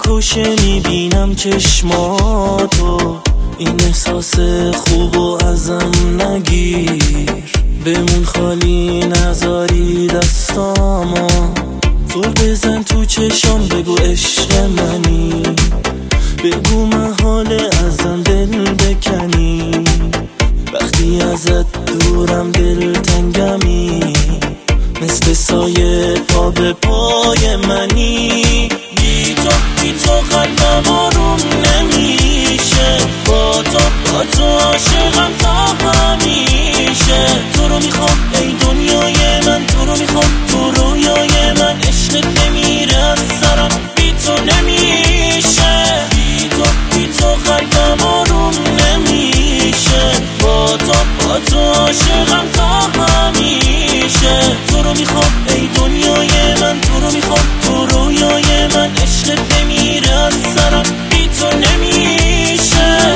میکشه میبینم چشماتو، این احساس خوبو ازم نگیر، بمون خالی نذاری دستامو، زل بزن تو چشام بگو عشق منی، بگو محاله ازم دل بکنی، وقتی ازت دورم دل تنگمی، مثل سایه پا به پای منی، بی تو قلبم آروم نمیشه، با تو عاشقم تا همیشه، تو رو میخوام ای دنیای من، تو رو میخوام تو رویای من، عشقت نمیره از سرم بی تو نمیشه، بی تو قلبم آروم نمیشه، با تو عاشقم تا همیشه، تو رو میخوام ای دنیای من، تو رو میخوام تو رویای من، عشقت نمیره از سرم بی تو نمیشه.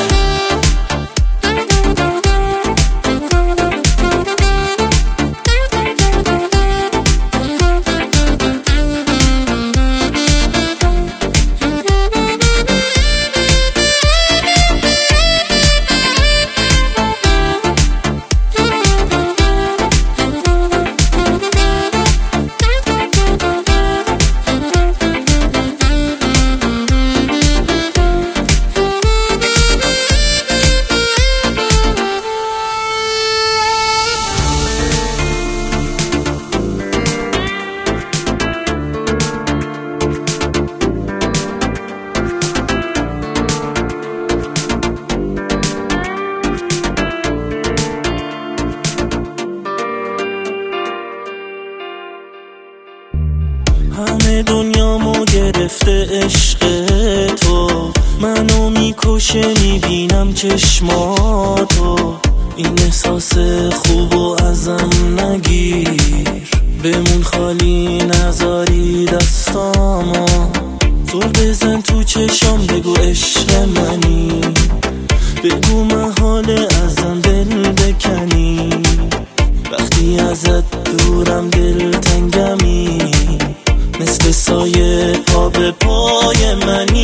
همه دنیامو گرفته عشق تو، منو میکشه میبینم چشماتو، این احساس خوبو ازم نگیر، بمون خالی نذاری دستامو، زل بزن تو چشام بگو عشق منی، بگو محاله ازم دل بکنی، وقتی ازت دورم دل تنگمی، مثل سایه پا به پای منی.